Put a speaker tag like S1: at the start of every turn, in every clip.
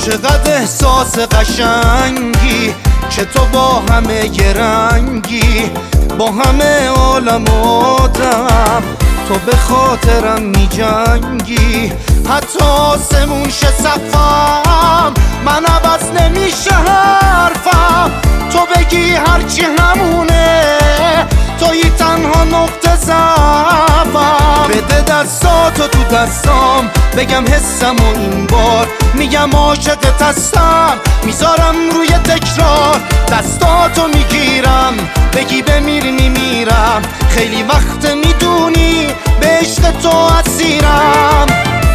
S1: چقدر احساس قشنگی که تو با همه رنگی، با همه عالم آدم تو به خاطرم می جنگی. حتی آسمون شه سقفم من عوض نمیشه حرفم، تو بگی هرچی همونه، تویی تنها نقطه ضعفم. بده دستاتو تو دستام بگم حسم و این بار میگم عاشقت هستم، میذارم روی تکرار دستاتو میگیرم، بگی بمیر میمیرم. خیلی وقت میدونی به عشق تو اسیرم.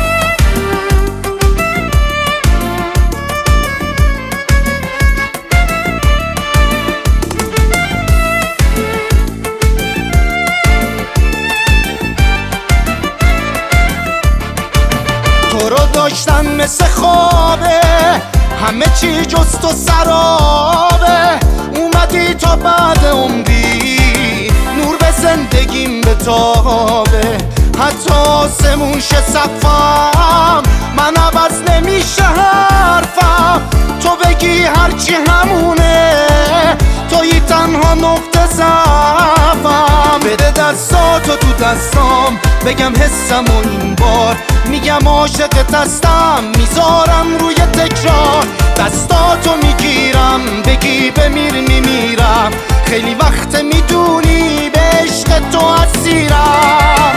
S1: تو رو داشتن مثل خوابه، همه چی جز تو سرابه. اومدی تا بعد عمری نور به زندگیم بتابه. حتی آسمون شه سقفم من عوض نمیشه حرفم، تو بگی هرچی همونه، تویی تنها نقطه ضعفم. بده دستاتو تو دستام بگم حسم و این بار میگم عاشقت هستم، میذارم روی تکرار دستاتو میگیرم، بگی بمیر میمیرم. خیلی وقت میدونی به عشق تو اسیرم.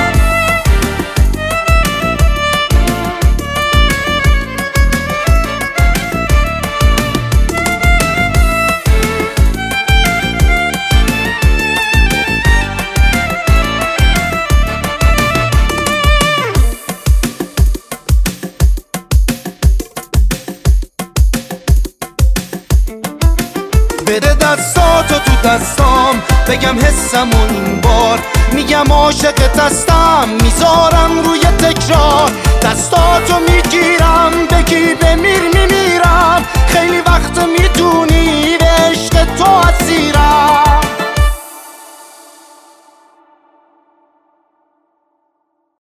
S1: بده دستاتو تو دستام بگم حسم و این بار میگم عاشقت هستم، میذارم روی تکرار دستاتو میگیرم، بگی